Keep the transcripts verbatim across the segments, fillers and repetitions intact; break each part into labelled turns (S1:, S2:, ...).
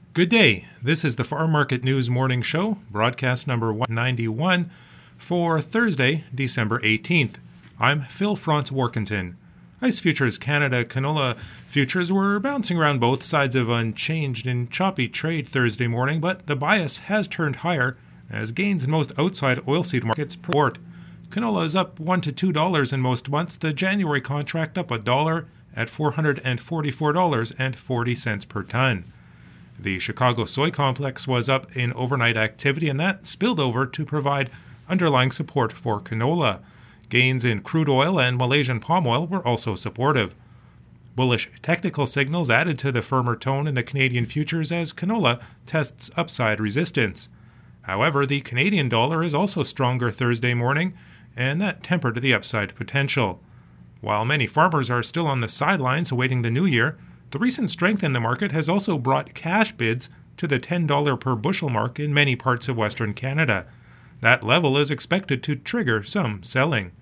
S1: Good day. This is the Farm Market News Morning Show, broadcast number one ninety-one for Thursday, December eighteenth. I'm Phil Franz Warkentin. ICE Futures Canada canola futures were bouncing around both sides of unchanged in choppy trade Thursday morning, but the bias has turned higher as gains in most outside oilseed markets report. Canola is up one to two dollars in most months. The January contract up a dollar at four hundred forty-four dollars and forty cents per ton. The Chicago soy complex was up in overnight activity, and that spilled over to provide underlying support for canola. Gains in crude oil and Malaysian palm oil were also supportive. Bullish technical signals added to the firmer tone in the Canadian futures as canola tests upside resistance. However, the Canadian dollar is also stronger Thursday morning, and that tempered the upside potential. While many farmers are still on the sidelines awaiting the new year, the recent strength in the market has also brought cash bids to the ten dollars per bushel mark in many parts of Western Canada. That level is expected to trigger some selling.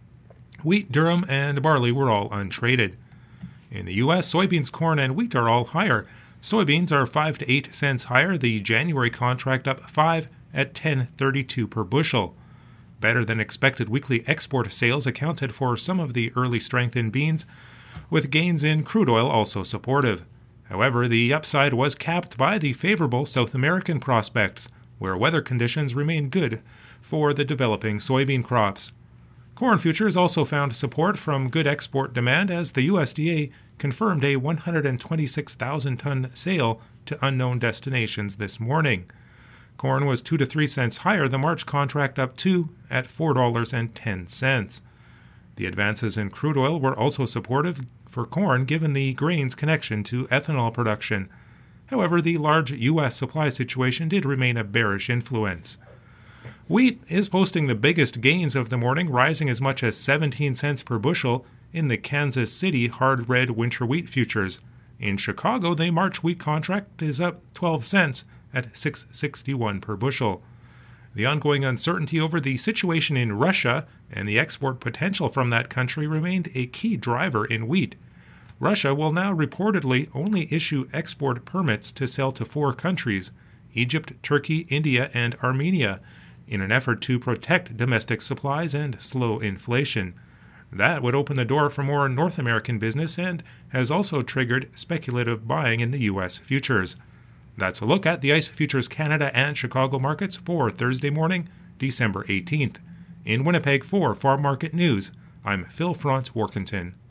S1: Wheat, durum, and barley were all untraded. In the U S, soybeans, corn, and wheat are all higher. Soybeans are five to eight cents higher, the January contract up five at ten thirty-two per bushel. Better than expected weekly export sales accounted for some of the early strength in beans, with gains in crude oil also supportive. However, the upside was capped by the favorable South American prospects, where weather conditions remain good for the developing soybean crops. Corn futures also found support from good export demand as the U S D A confirmed a one hundred twenty-six thousand ton sale to unknown destinations this morning. Corn was two to three cents higher, the March contract up two at four dollars and ten cents. The advances in crude oil were also supportive for corn given the grain's connection to ethanol production. However, the large U S supply situation did remain a bearish influence. Wheat is posting the biggest gains of the morning, rising as much as seventeen cents per bushel in the Kansas City hard red winter wheat futures. In Chicago, the March wheat contract is up twelve cents at six sixty-one per bushel. The ongoing uncertainty over the situation in Russia and the export potential from that country remained a key driver in wheat. Russia will now reportedly only issue export permits to sell to four countries, Egypt, Turkey, India, and Armenia, in an effort to protect domestic supplies and slow inflation. That would open the door for more North American business and has also triggered speculative buying in the U S futures. That's a look at the ICE Futures Canada and Chicago markets for Thursday morning, December eighteenth. In Winnipeg for Farm Market News, I'm Phil Franz Warkentin.